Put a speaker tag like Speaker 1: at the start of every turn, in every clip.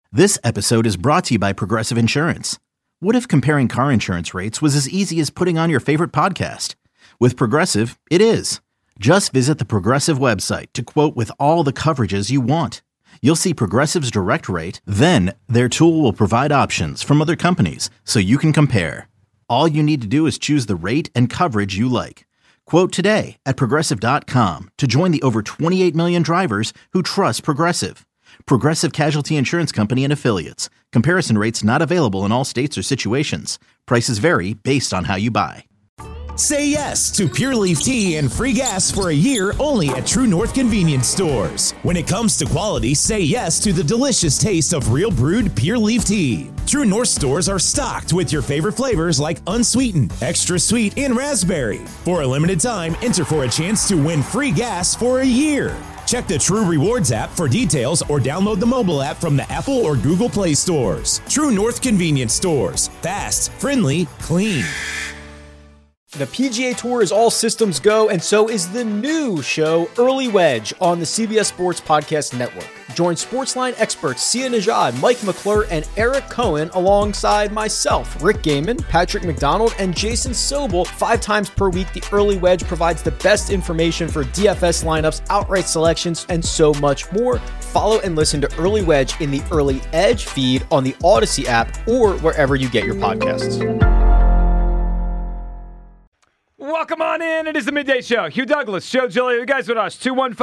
Speaker 1: This episode is brought to you by Progressive Insurance. What if comparing car insurance rates was as easy as putting on your favorite podcast? With Progressive, it is. Just visit the Progressive website to quote with all the coverages you want. You'll see Progressive's direct rate, then their tool will provide options from other companies so you can compare. All you need to do is choose the rate and coverage you like. Quote today at Progressive.com to join the over 28 million drivers who trust Progressive. Progressive Casualty Insurance Company and Affiliates. Comparison rates not available in all states or situations. Prices vary based on how you buy.
Speaker 2: Say yes to Pure Leaf Tea and free gas for a year only at True North Convenience Stores. When it comes to quality, say yes to the delicious taste of real brewed Pure Leaf Tea. True North stores are stocked with your favorite flavors like unsweetened, extra sweet, and raspberry. For a limited time, enter for a chance to win free gas for a year. Check the True Rewards app for details or download the mobile app from the Apple or Google Play stores. True North Convenience Stores. Fast, friendly, clean.
Speaker 3: The PGA Tour is all systems go, and so is the new show, Early Wedge, on the CBS Sports Podcast Network. Join Sportsline experts Sia Nejad, Mike McClure, and Eric Cohen alongside myself, Rick Gaiman, Patrick McDonald, and Jason Sobel 5 times per week. The Early Wedge provides the best information for DFS lineups, outright selections, and so much more. Follow and listen to Early Wedge in the Early Edge feed on the Odyssey app or wherever you get your podcasts.
Speaker 4: Welcome on in. It is the Midday Show. Hugh Douglas, Joe Giglio, you guys with us.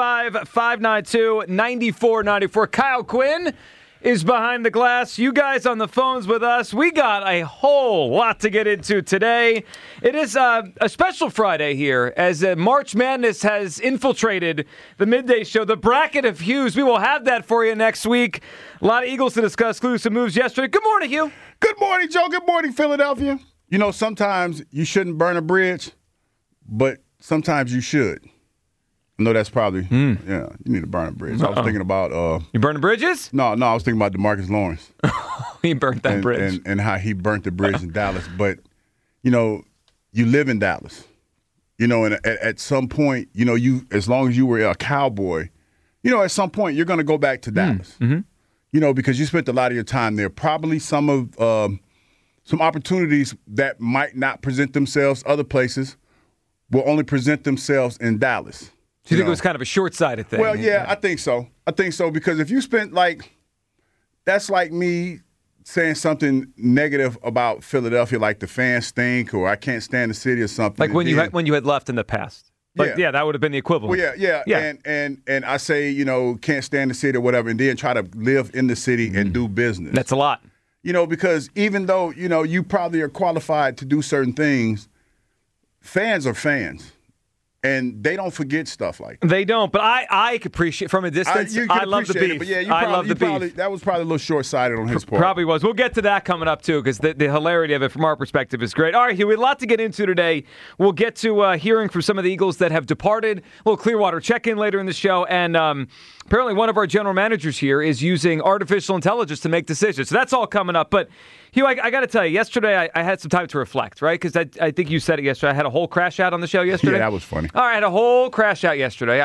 Speaker 4: 215-592-9494. Kyle Quinn is behind the glass. You guys on the phones with us. We got a whole lot to get into today. It is a special Friday here as March Madness has infiltrated the Midday Show. The bracket of Hughes. We will have that for you next week. A lot of Eagles to discuss. Some moves yesterday. Good morning, Hugh.
Speaker 5: Good morning, Joe. Good morning, Philadelphia. You know, sometimes you shouldn't burn a bridge, but sometimes you should. I know that's probably, you need to burn a bridge. I was thinking about...
Speaker 4: you burning bridges?
Speaker 5: No, I was thinking about DeMarcus Lawrence.
Speaker 4: He burnt that bridge.
Speaker 5: And how he burnt the bridge in Dallas. But, you know, you live in Dallas. You know, and at some point, you know, as long as you were a Cowboy, you know, at some point you're going to go back to Dallas. Mm-hmm. You know, because you spent a lot of your time there. Probably some opportunities that might not present themselves other places will only present themselves in Dallas.
Speaker 4: Do you think it was kind of a short-sighted thing?
Speaker 5: Well, yeah, I think so. Because if you spent that's like me saying something negative about Philadelphia, like the fans stink or I can't stand the city or something.
Speaker 4: Like when you had left in the past. Yeah, that would have been the equivalent.
Speaker 5: Well, yeah. And I say, you know, can't stand the city or whatever, and then try to live in the city and do business.
Speaker 4: That's a lot.
Speaker 5: You know, because even though, you know, you probably are qualified to do certain things, fans are fans, and they don't forget stuff like that.
Speaker 4: They don't, but I appreciate from a distance. I love the beef.
Speaker 5: But yeah,
Speaker 4: I love the beef.
Speaker 5: That was probably a little short-sighted on his part.
Speaker 4: Probably was. We'll get to that coming up, too, because the hilarity of it from our perspective is great. All right, Hugh, we have a lot to get into today. We'll get to hearing from some of the Eagles that have departed. A little Clearwater check-in later in the show, and apparently one of our general managers here is using artificial intelligence to make decisions. So that's all coming up, but Hugh, I got to tell you, yesterday I had some time to reflect, right? Because I think you said it yesterday. I had a whole crash out on the show yesterday.
Speaker 5: Yeah, that was funny.
Speaker 4: All right, I had a whole crash out yesterday.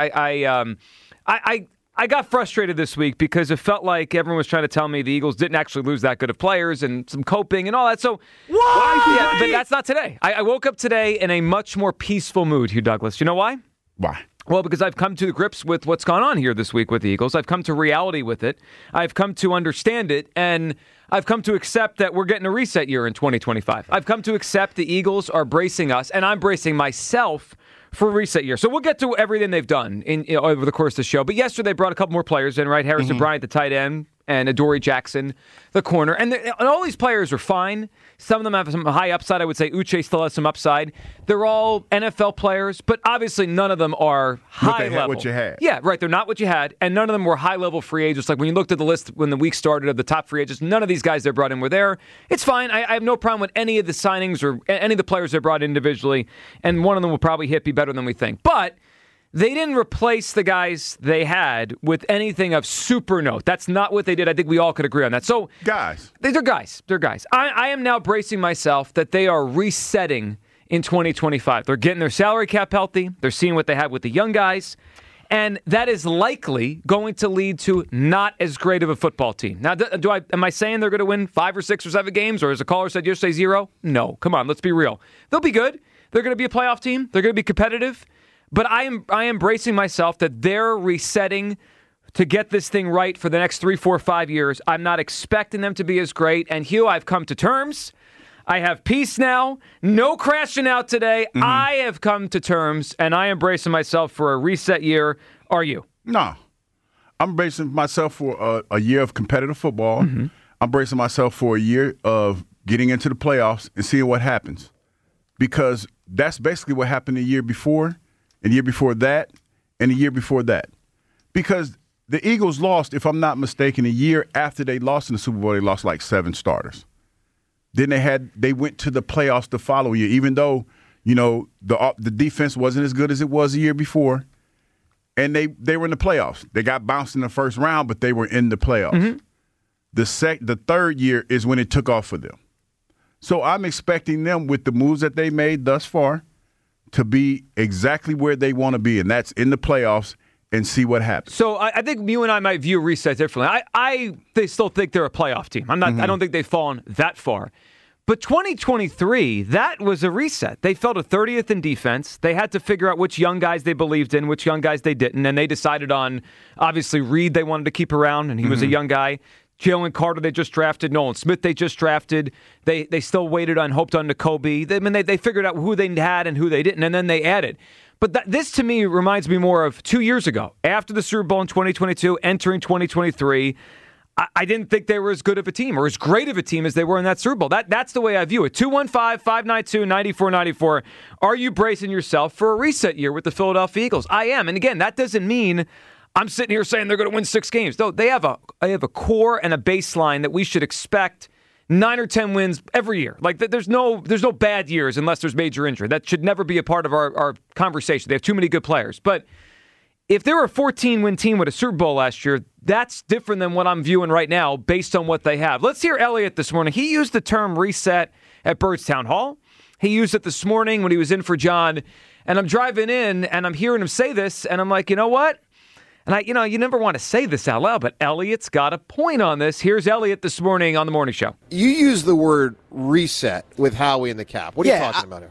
Speaker 4: I got frustrated this week because it felt like everyone was trying to tell me the Eagles didn't actually lose that good of players and some coping and all that. So,
Speaker 5: why?
Speaker 4: Yeah, but that's not today. I woke up today in a much more peaceful mood, Hugh Douglas. You know why?
Speaker 5: Why?
Speaker 4: Well, because I've come to grips with what's gone on here this week with the Eagles. I've come to reality with it. I've come to understand it, and I've come to accept that we're getting a reset year in 2025. I've come to accept the Eagles are bracing us, and I'm bracing myself for a reset year. So we'll get to everything they've done over the course of the show. But yesterday they brought a couple more players in, right? Harrison Bryant, the tight end, and Adoree Jackson, the corner. And all these players are fine. Some of them have some high upside. I would say Uche still has some upside. They're all NFL players, but obviously none of them are high level.
Speaker 5: What you had.
Speaker 4: Yeah, right. They're not what you had, and none of them were high-level free agents. Like when you looked at the list when the week started of the top free agents, none of these guys they brought in were there. It's fine. I have no problem with any of the signings or any of the players they brought individually, and one of them will probably be better than we think. But they didn't replace the guys they had with anything of super note. That's not what they did. I think we all could agree on that. So,
Speaker 5: guys.
Speaker 4: They're guys. They're guys. I am now bracing myself that they are resetting in 2025. They're getting their salary cap healthy. They're seeing what they have with the young guys. And that is likely going to lead to not as great of a football team. Now, am I saying they're going to win 5 or 6 or 7 games, or as a caller said yesterday, 0? No, come on, let's be real. They'll be good. They're going to be a playoff team. They're going to be competitive. But I am bracing myself that they're resetting to get this thing right for the next 3, 4, 5 years. I'm not expecting them to be as great. And Hugh, I've come to terms. I have peace now. No crashing out today. Mm-hmm. I have come to terms, and I am bracing myself for a reset year. Are you?
Speaker 5: No. I'm bracing myself for a year of competitive football. Mm-hmm. I'm bracing myself for a year of getting into the playoffs and seeing what happens. Because that's basically what happened the year before, and the year before that, and the year before that. Because the Eagles lost, if I'm not mistaken, a year after they lost in the Super Bowl, they lost like 7 starters. Then they went to the playoffs the following year, even though, the defense wasn't as good as it was the year before. And they were in the playoffs. They got bounced in the first round, but they were in the playoffs. Mm-hmm. The third year is when it took off for them. So I'm expecting them, with the moves that they made thus far, to be exactly where they want to be, and that's in the playoffs, and see what happens.
Speaker 4: So I think you and I might view reset differently. They still think they're a playoff team. I don't think they've fallen that far. But 2023, that was a reset. They fell to 30th in defense. They had to figure out which young guys they believed in, which young guys they didn't, and they decided on, obviously, Reed they wanted to keep around, and he was a young guy. Jalen Carter they just drafted. Nolan Smith they just drafted. They still waited on, hoped on Nakobe. They figured out who they had and who they didn't, and then they added. But this, to me, reminds me more of 2 years ago. After the Super Bowl in 2022, entering 2023, I didn't think they were as good of a team or as great of a team as they were in that Super Bowl. That's the way I view it. 215-592-9494. Are you bracing yourself for a reset year with the Philadelphia Eagles? I am. And again, that doesn't mean I'm sitting here saying they're going to win 6 games. No, they have a core and a baseline that we should expect 9 or 10 wins every year. Like, there's no bad years unless there's major injury. That should never be a part of our conversation. They have too many good players. But if they were a 14-win team with a Super Bowl last year, that's different than what I'm viewing right now based on what they have. Let's hear Elliott this morning. He used the term reset at Byrdstown Hall. He used it this morning when he was in for John. And I'm driving in, and I'm hearing him say this, and I'm like, you know what? And you never want to say this out loud, but Elliott's got a point on this. Here's Elliott this morning on The Morning Show.
Speaker 6: You use the word reset with Howie in the cap. What are you talking about here?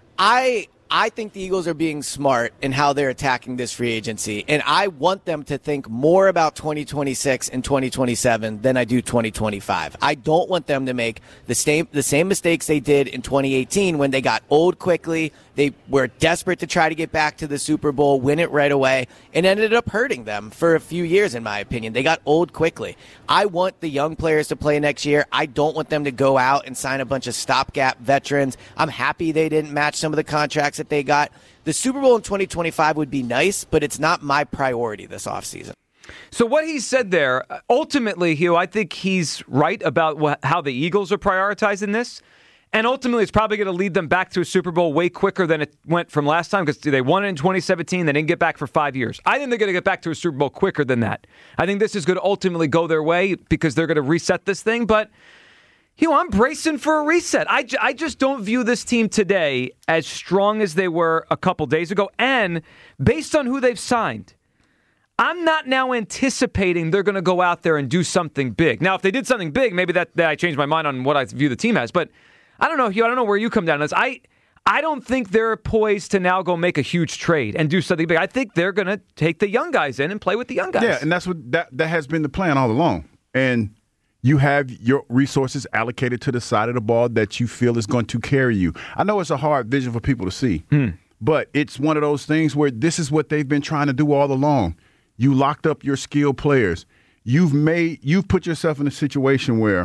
Speaker 7: I think the Eagles are being smart in how they're attacking this free agency, and I want them to think more about 2026 and 2027 than I do 2025. I don't want them to make the same mistakes they did in 2018 when they got old quickly. They were desperate to try to get back to the Super Bowl, win it right away, and ended up hurting them for a few years, in my opinion. They got old quickly. I want the young players to play next year. I don't want them to go out and sign a bunch of stopgap veterans. I'm happy they didn't match some of the contracts that they got. The Super Bowl in 2025 would be nice, but it's not my priority this offseason.
Speaker 4: So what he said there, ultimately, Hugh, I think he's right about how the Eagles are prioritizing this. And ultimately, it's probably going to lead them back to a Super Bowl way quicker than it went from last time, because they won it in 2017. They didn't get back for 5 years. I think they're going to get back to a Super Bowl quicker than that. I think this is going to ultimately go their way because they're going to reset this thing. But, I'm bracing for a reset. I just don't view this team today as strong as they were a couple days ago. And based on who they've signed, I'm not now anticipating they're going to go out there and do something big. Now, if they did something big, maybe that I changed my mind on what I view the team as. But I don't know, Hugh. I don't know where you come down on this. I don't think they're poised to now go make a huge trade and do something big. I think they're going to take the young guys in and play with the young guys.
Speaker 5: Yeah, and that's what that has been the plan all along. And you have your resources allocated to the side of the ball that you feel is going to carry you. I know it's a hard vision for people to see, but it's one of those things where this is what they've been trying to do all along. You locked up your skilled players. You've put yourself in a situation where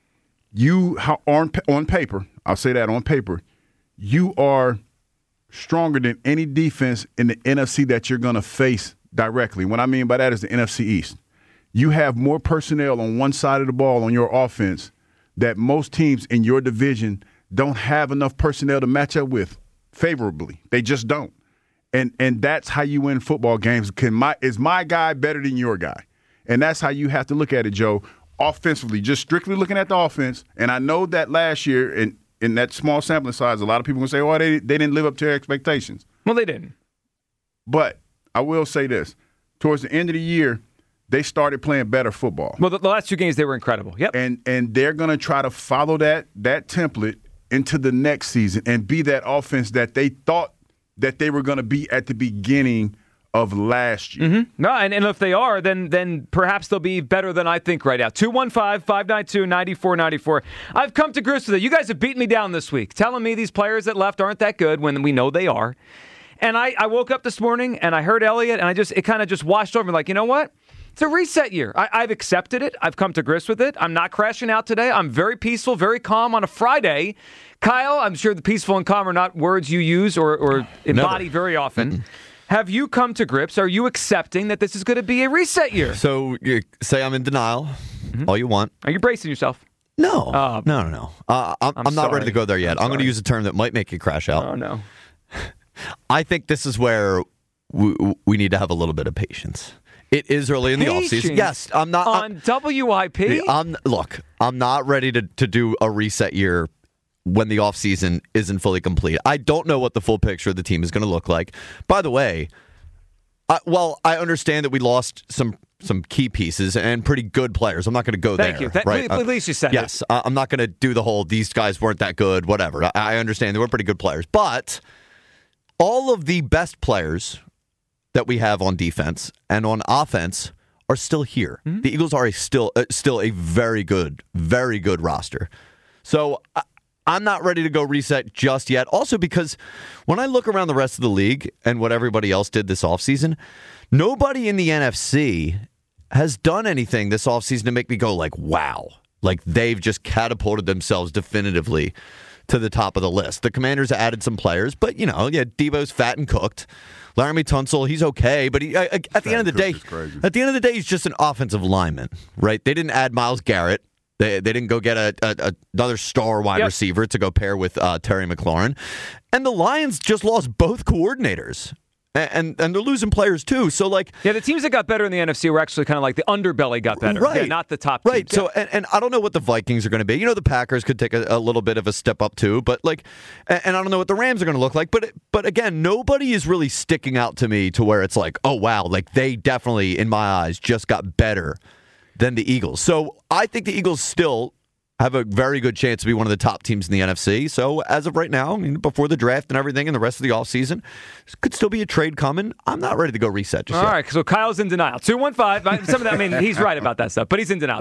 Speaker 5: on paper, I'll say that on paper, you are stronger than any defense in the NFC that you're going to face directly. What I mean by that is the NFC East. You have more personnel on one side of the ball on your offense that most teams in your division don't have enough personnel to match up with favorably. They just don't. And that's how you win football games. Is my guy better than your guy? And that's how you have to look at it, Joe. Offensively, just strictly looking at the offense, and I know that last year in that small sampling size, a lot of people will say, they didn't live up to their expectations.
Speaker 4: Well, they didn't.
Speaker 5: But I will say this. towards the end of the year, they started playing better football.
Speaker 4: Well, the last 2 games, they were incredible. Yep.
Speaker 5: And they're going to try to follow that template into the next season and be that offense that they thought that they were going to be at the beginning of last year.
Speaker 4: Mm-hmm. No, and if they are, then perhaps they'll be better than I think right now. 215-592-9494. I've come to grips with it. You guys have beaten me down this week, telling me these players that left aren't that good when we know they are. And I woke up this morning and I heard Elliott, and it kind of just washed over me like, you know what? It's a reset year. I've accepted it. I've come to grips with it. I'm not crashing out today. I'm very peaceful, very calm on a Friday. Kyle, I'm sure the peaceful and calm are not words you use or embody very often. Mm-mm. Have you come to grips? Are you accepting that this is going to be a reset year?
Speaker 8: So you say I'm in denial all you want.
Speaker 4: Are you bracing yourself?
Speaker 8: No. No. I'm not ready to go there yet. I'm going to use a term that might make you crash out.
Speaker 4: Oh, no.
Speaker 8: I think this is where we need to have a little bit of patience. It is early in the offseason. Yes, I'm not
Speaker 4: on WIP.
Speaker 8: I'm not ready to do a reset year when the offseason isn't fully complete. I don't know what the full picture of the team is going to look like. By the way, I understand that we lost some key pieces and pretty good players. I'm not going to go there.
Speaker 4: Thank you.
Speaker 8: Right?
Speaker 4: At least you said it.
Speaker 8: Yes, I'm not going to do the whole these guys weren't that good, whatever. I understand they were pretty good players. But all of the best players that we have on defense and on offense are still here. Mm-hmm. The Eagles are still a very good roster. So I'm not ready to go reset just yet. Also because when I look around the rest of the league and what everybody else did this offseason, nobody in the NFC has done anything this offseason to make me go like, wow. Like they've just catapulted themselves definitively to the top of the list. The Commanders added some players, but Debo's fat and cooked. Laramie Tunsil, he's okay, but at the end of the day, he's just an offensive lineman, right? They didn't add Myles Garrett. They didn't go get another star wide receiver to go pair with Terry McLaurin. And the Lions just lost both coordinators. And they're losing players, too. So,
Speaker 4: the teams that got better in the NFC were actually kind of like the underbelly got better.
Speaker 8: Right.
Speaker 4: Yeah, not the top teams.
Speaker 8: Right. So, and I don't know what the Vikings are going to be. The Packers could take a little bit of a step up, too. But, and I don't know what the Rams are going to look like. But again, nobody is really sticking out to me to where it's like, oh, wow, they definitely, in my eyes, just got better than the Eagles. So, I think the Eagles still have a very good chance to be one of the top teams in the NFC. So as of right now, before the draft and everything and the rest of the offseason, could still be a trade coming. I'm not ready to go reset just yet.
Speaker 4: All right, so Kyle's in denial. 215, he's right about that stuff, but he's in denial.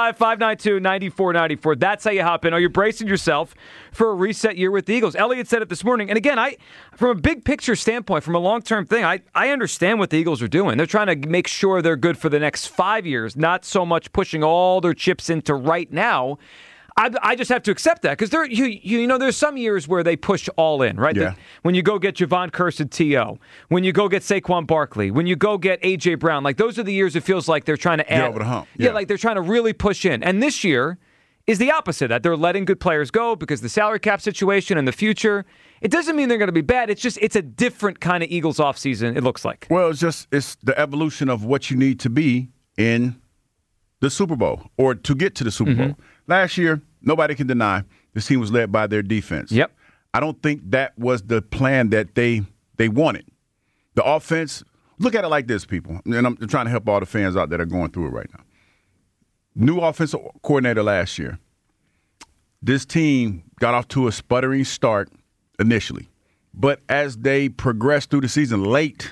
Speaker 4: 215-592-9494. That's how you hop in. Are you bracing yourself for a reset year with the Eagles? Elliott said it this morning. And again, from a big picture standpoint, from a long-term thing, I understand what the Eagles are doing. They're trying to make sure they're good for the next 5 years, not so much pushing all their chips into right now. I just have to accept that because there's some years where they push all in, right?
Speaker 5: Yeah.
Speaker 4: When you go get Javon Curse and T.O., when you go get Saquon Barkley, when you go get A.J. Brown, those are the years it feels like they're trying to add.
Speaker 5: Get over the hump.
Speaker 4: Yeah, they're trying to really push in. And this year is the opposite of that. They're letting good players go because the salary cap situation and the future. It doesn't mean they're going to be bad. It's a different kind of Eagles offseason, it looks like.
Speaker 5: Well, it's the evolution of what you need to be in the Super Bowl or to get to the Super Bowl. Last year, nobody can deny this team was led by their defense.
Speaker 4: Yep.
Speaker 5: I don't think that was the plan that they wanted. The offense, look at it like this, people, and I'm trying to help all the fans out that are going through it right now. New offensive coordinator last year. This team got off to a sputtering start initially. But as they progressed through the season, late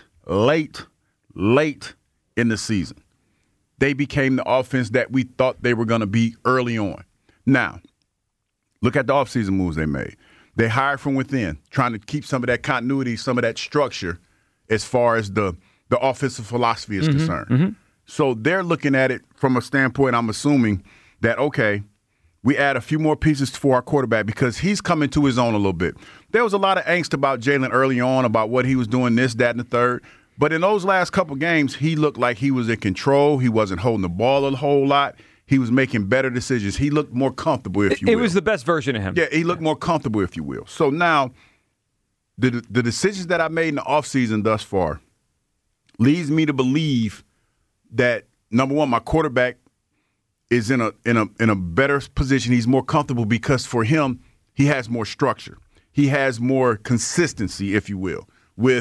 Speaker 5: in the season, they became the offense that we thought they were going to be early on. Now, look at the offseason moves they made. They hired from within, trying to keep some of that continuity, some of that structure as far as the offensive philosophy is concerned. So they're looking at it from a standpoint, I'm assuming, that, okay, we add a few more pieces for our quarterback because he's coming to his own a little bit. There was a lot of angst about Jalen early on about what he was doing, this, that, and the third. But in those last couple games, he looked like he was in control. He wasn't holding the ball a whole lot. He was making better decisions. He looked more comfortable, if you will.
Speaker 4: It was the best version of him.
Speaker 5: Yeah, he looked more comfortable, if you will. So now, the decisions that I made in the offseason thus far leads me to believe that, number one, my quarterback is in a better position. He's more comfortable because for him, he has more structure. He has more consistency, if you will, with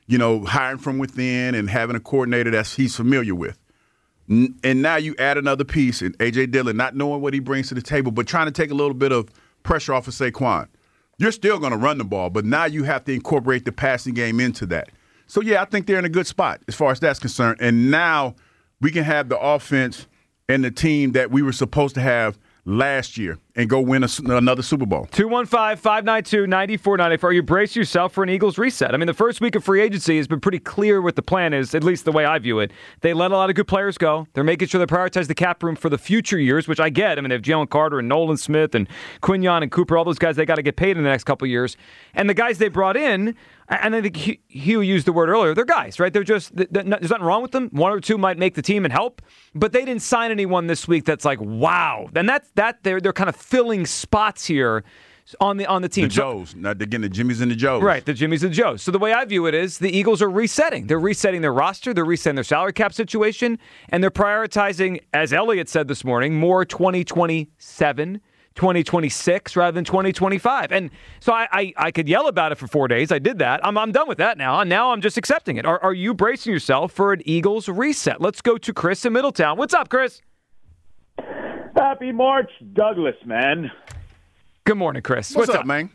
Speaker 5: hiring from within and having a coordinator that he's familiar with. And now you add another piece in A.J. Dillon, not knowing what he brings to the table, but trying to take a little bit of pressure off of Saquon. You're still going to run the ball, but now you have to incorporate the passing game into that. So, yeah, I think they're in a good spot as far as that's concerned. And now we can have the offense and the team that we were supposed to have last year and go win another Super Bowl.
Speaker 4: 215-592-9494. You brace yourself for an Eagles reset. I mean, the first week of free agency has been pretty clear what the plan is, at least the way I view it. They let a lot of good players go. They're making sure they prioritize the cap room for the future years, which I get. I mean, they have Jalen Carter and Nolan Smith and Quinyon and Cooper, all those guys, they got to get paid in the next couple of years. And the guys they brought in, and I think Hugh used the word earlier, they're guys, right? They're just, there's nothing wrong with them. One or two might make the team and help, but they didn't sign anyone this week that's like, wow. And they're kind of filling spots here on the team.
Speaker 5: The Joes, not again the Jimmies and the Joes.
Speaker 4: Right, the Jimmies and the Joes. So the way I view it is the Eagles are resetting. They're resetting their roster. They're resetting their salary cap situation, and they're prioritizing, as Elliott said this morning, more 2027, 2026 rather than 2025. And so I could yell about it for 4 days. I did that. I'm done with that now. And now I'm just accepting it. Are you bracing yourself for an Eagles reset? Let's go to Chris in Middletown. What's up, Chris?
Speaker 9: Happy March, Douglas, man.
Speaker 4: Good morning, Chris.
Speaker 5: What's up, man?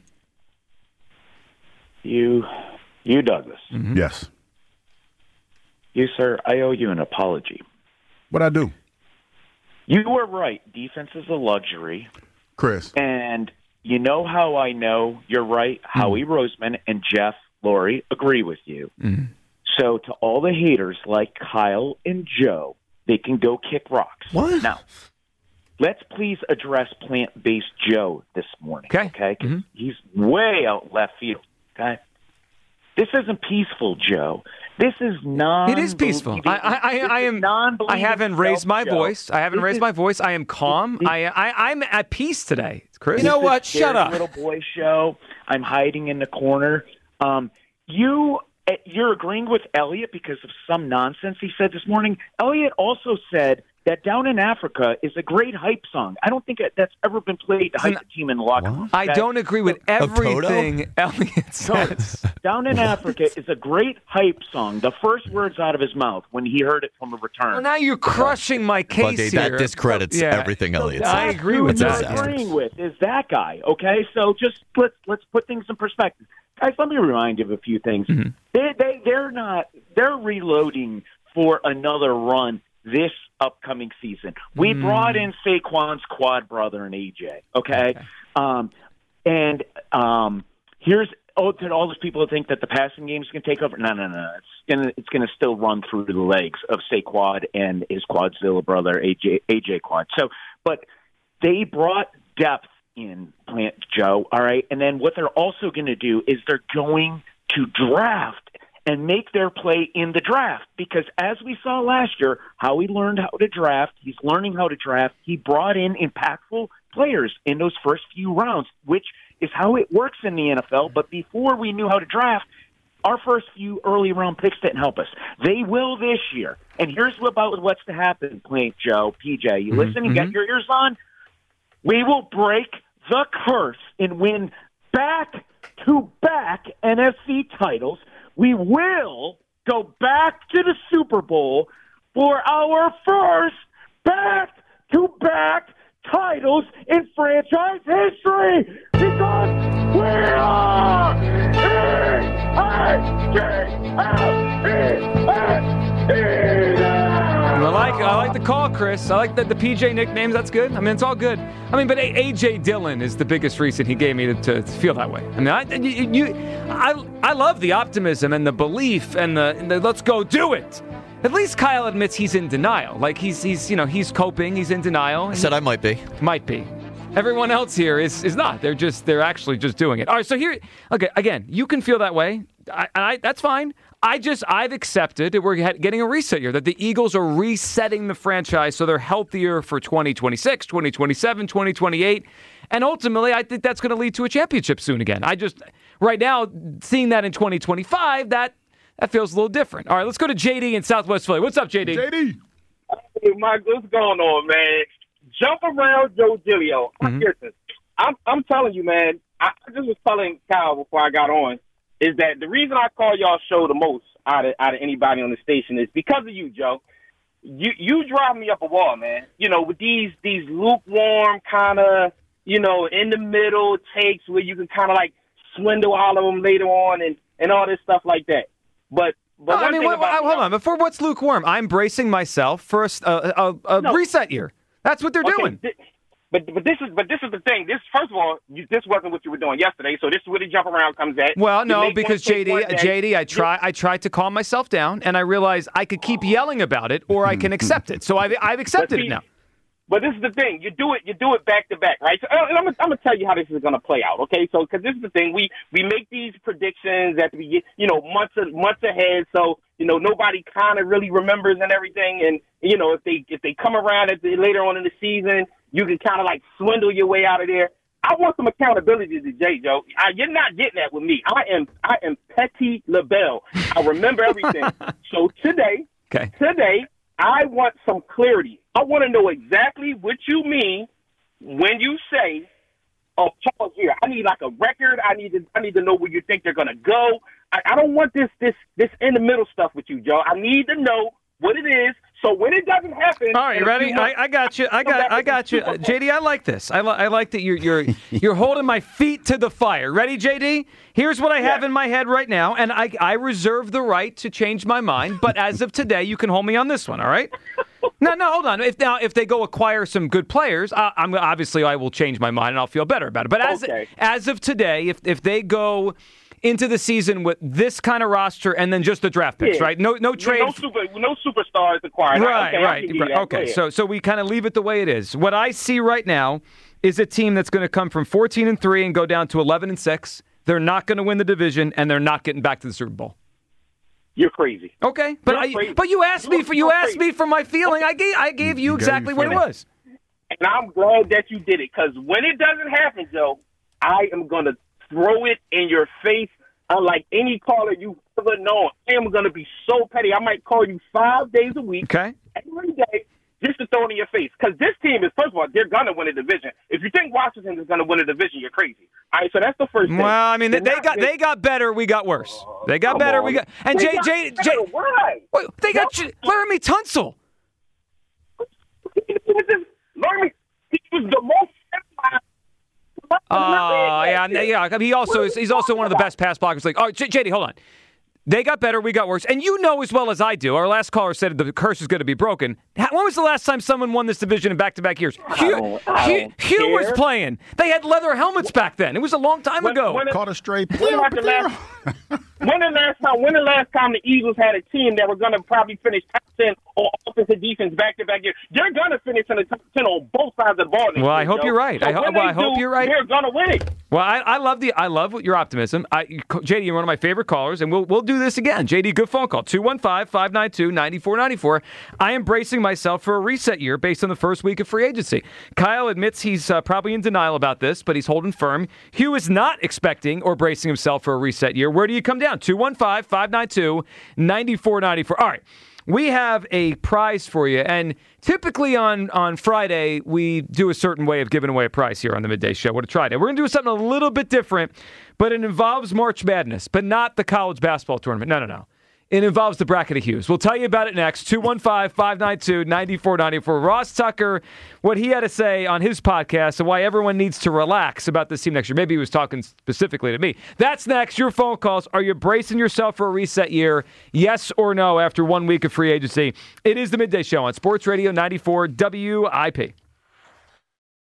Speaker 9: You Douglas.
Speaker 5: Mm-hmm. Yes.
Speaker 9: You, sir, I owe you an apology.
Speaker 5: What'd I do?
Speaker 9: You were right. Defense is a luxury.
Speaker 5: Chris.
Speaker 9: And you know how I know you're right? Howie Roseman and Jeff Lurie agree with you.
Speaker 4: Mm-hmm.
Speaker 9: So to all the haters like Kyle and Joe, they can go kick rocks.
Speaker 4: What?
Speaker 9: Now, let's please address plant-based Joe this morning, okay?
Speaker 4: Mm-hmm.
Speaker 9: He's way out left field, okay? This isn't peaceful, Joe. This is
Speaker 4: It is peaceful. I haven't raised my voice. I haven't raised my voice. I am calm. I'm at peace today, Chris.
Speaker 3: You know what? Shut up.
Speaker 9: Little boy show. I'm hiding in the corner. You're agreeing with Elliott because of some nonsense he said this morning. Elliott also said that Down in Africa is a great hype song. I don't think that's ever been played to hype the team in the locker room.
Speaker 4: I don't agree with everything Elliott says.
Speaker 9: Down in Africa is a great hype song. The first words out of his mouth when he heard it from a return.
Speaker 4: Well, now you're crushing my case
Speaker 8: here.
Speaker 4: That
Speaker 8: discredits everything Elliott said.
Speaker 4: I agree with that.
Speaker 9: What you're agreeing with is that guy, okay? So just let's put things in perspective. Guys, let me remind you of a few things.
Speaker 4: Mm-hmm.
Speaker 9: They're reloading for another run this upcoming season. We brought in Saquon's quad brother and AJ, okay? Here's to all those people who think that the passing game is going to take over. No. It's going to still run through the legs of Saquon and his quadzilla brother AJ Quad. So, but they brought depth in Plant Joe, all right? And then what they're also going to do is they're going to draft and make their play in the draft, because as we saw last year, how he learned how to draft, he's learning how to draft. He brought in impactful players in those first few rounds, which is how it works in the NFL. But before we knew how to draft, our first few early round picks didn't help us. They will this year. And here's about what's to happen, Plant Joe, PJ. You listen and get your ears on. We will break the curse and win back-to-back NFC titles. We will go back to the Super Bowl for our first back-to-back titles in franchise history, because we are
Speaker 4: I like the call, Chris. I like the PJ nicknames. That's good. I mean, it's all good. I mean, but A.J. Dillon is the biggest reason he gave me to feel that way. I mean, I love the optimism and the belief and the let's go do it. At least Kyle admits he's in denial. Like he's coping. He's in denial.
Speaker 8: I said I might be.
Speaker 4: Might be. Everyone else here is not. They're actually just doing it. All right. So here, okay. Again, you can feel that way. That's fine. I've accepted that we're getting a reset year, that the Eagles are resetting the franchise so they're healthier for 2026, 2027, 2028. And ultimately, I think that's going to lead to a championship soon again. Right now, seeing that in 2025, that feels a little different. All right, let's go to JD in Southwest Philly. What's up, JD?
Speaker 5: JD.
Speaker 10: Hey, Mike, what's going on, man? Jump around Joe Giglio. Listen, I'm telling you, man, I just was telling Kyle before I got on, is that the reason I call y'all show the most out of anybody on the station is because of you, Joe. You drive me up a wall, man. You know, with these lukewarm kind of, you know, in the middle takes where you can kind of like swindle all of them later on and all this stuff like that. But
Speaker 4: I mean, hold on. Before what's lukewarm? I'm bracing myself for a reset year. That's what they're doing.
Speaker 10: But this is the thing. This, first of all, this wasn't what you were doing yesterday. So this is where the jump around comes at.
Speaker 4: Well, no, because JD, I tried to calm myself down, and I realized I could keep yelling about it, or I can accept it. So I've accepted it now.
Speaker 10: But this is the thing. You do it back to back, right? So, and I'm gonna tell you how this is gonna play out, okay? So, because this is the thing, we make these predictions at the beginning, you know, months ahead. So, you know, nobody kind of really remembers and everything. And you know, if they come around later on in the season, you can kind of like swindle your way out of there. I want some accountability today, Joe. You're not getting that with me. I am Petty LaBelle. I remember everything. So today, I want some clarity. I want to know exactly what you mean when you say a pause here. I need like a record. I need to know where you think they're gonna go. I don't want this in the middle stuff with you, Joe. I need to know what it is. So when it doesn't happen,
Speaker 4: all right, you ready? I got you. I got you, JD. I like this. I like that you're holding my feet to the fire. Ready, JD? Here's what I have in my head right now, and I reserve the right to change my mind. But as of today, you can hold me on this one. All right? No, hold on. If they go acquire some good players, I will change my mind and I'll feel better about it. But as of today, if they go into the season with this kind of roster and then just the draft picks, right? No trade.
Speaker 10: No superstars acquired.
Speaker 4: Right. Okay, so we kind of leave it the way it is. What I see right now is a team that's going to come from 14-3 and go down to 11-6. They're not going to win the division, and they're not getting back to the Super Bowl.
Speaker 10: You're crazy.
Speaker 4: Okay, but you asked me for my feeling. I gave you exactly what it was.
Speaker 10: And I'm glad that you did it, because when it doesn't happen, Joe, I am going to throw it in your face. Unlike any caller you've ever known, I am going to be so petty. I might call you 5 days a week, every day, just to throw it in your face. Because this team is, first of all, they're going to win a division. If you think Washington is going to win a division, you're crazy. All right, so that's the first thing.
Speaker 4: Well, I mean, they got better, we got worse. They got better, we got... And
Speaker 10: Why?
Speaker 4: They got Laramie Tunsil.
Speaker 10: Laramie, he was the most...
Speaker 4: yeah. He's also one of the best pass blockers. Like, oh, JD, hold on. They got better, we got worse. And you know as well as I do, our last caller said the curse is going to be broken. When was the last time someone won this division in back-to-back years? Hugh was playing. They had leather helmets back then. It was a long time ago.
Speaker 5: Caught a straight.
Speaker 10: When the last time the Eagles had a team that were going to probably finish top 10 or offensive defense back-to-back years? They're going to finish in the top 10 on both sides of the ball.
Speaker 4: Well, I hope you're right. I hope you're right.
Speaker 10: They're going to win it.
Speaker 4: Well, I love your optimism. JD, you're one of my favorite callers, and we'll do this again. JD, good phone call. 215-592-9494. I am bracing myself for a reset year based on the first week of free agency. Kyle admits he's probably in denial about this, but he's holding firm. Hugh is not expecting or bracing himself for a reset year. Where do you come down? 215-592-9494. All right. We have a prize for you, and typically on Friday, we do a certain way of giving away a prize here on the Midday Show. We're going to try it. We're going to do something a little bit different, but it involves March Madness, but not the college basketball tournament. No. It involves the bracket of Hughes. We'll tell you about it next. 215-592-9494. Ross Tucker, what he had to say on his podcast and why everyone needs to relax about this team next year. Maybe he was talking specifically to me. That's next. Your phone calls. Are you bracing yourself for a reset year? Yes or no after 1 week of free agency? It is the Midday Show on Sports Radio 94 WIP.